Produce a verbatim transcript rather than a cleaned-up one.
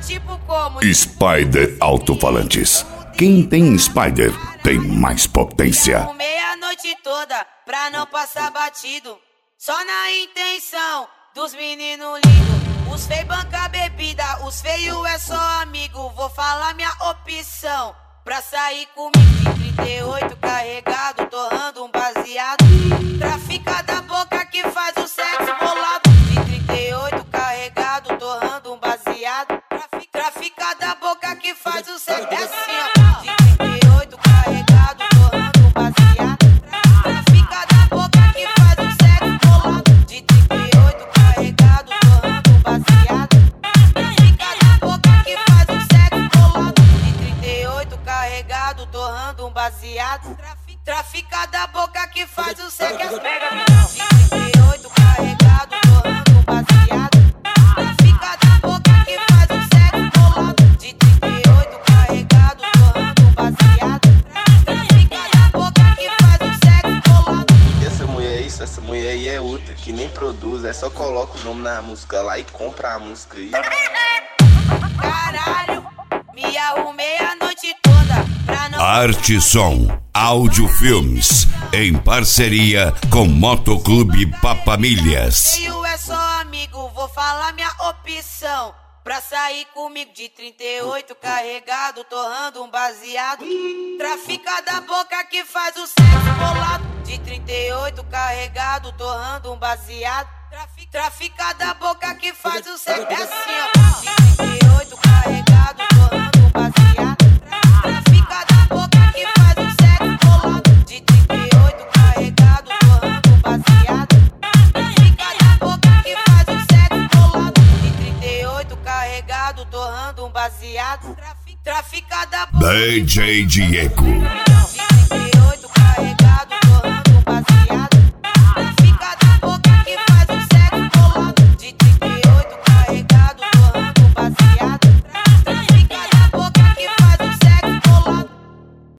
tipo como Spider Alto-Falantes. Quem tem Spider tem mais potência. Fumei a noite toda pra não passar batido, só na intenção dos meninos lindos. Os feios banca bebida, os feios é só amigo. Vou falar minha opção pra sair comigo de trinta e oito carregado, torrando um baseado. Trafica da boca que faz o sexo bolado. De trinta e oito carregado, torrando um baseado. Trafica, trafica da boca que faz o sexo. É assim, ó. De trinta e oito carregado, torrando um baseado. Trafica da boca que faz o sexo bolado. De trinta e oito carregado, torrando um baseado. Trafica da boca que faz o sexo bolado. De trinta e oito carregado, torrando um baseado. Trafica da boca que faz o sexo. De trinta e oito carregado, torrando um baseado. Trafica da boca que faz o sexo bolado. De trinta e oito carregado, torrando um baseado. Trafica da boca que faz o sexo bolado. E essa mulher é isso, essa mulher aí é outra, que nem produz, é só coloca o nome na música lá e compra a música aí. Caralho, me arrumei a noite toda pra não... Arte Som Áudio Filmes, em parceria com Motoclube Papamilhas. Eu é só amigo, vou falar minha opção pra sair comigo de trinta e oito carregado, torrando um baseado. Trafica da boca que faz o sexo bolado. De trinta e oito carregado, torrando um baseado. Trafica, trafica da boca que faz o sexo. É assim, ó. De trinta e oito carregado, torrando um baseado. Trafica da boca que faz o sexo bolado. De trinta e oito carregado, torrando um baseado. Trafica da boca que faz o sexo bolado. De trinta e oito carregado, torrando um baseado. Trafica da boca. D J Diego.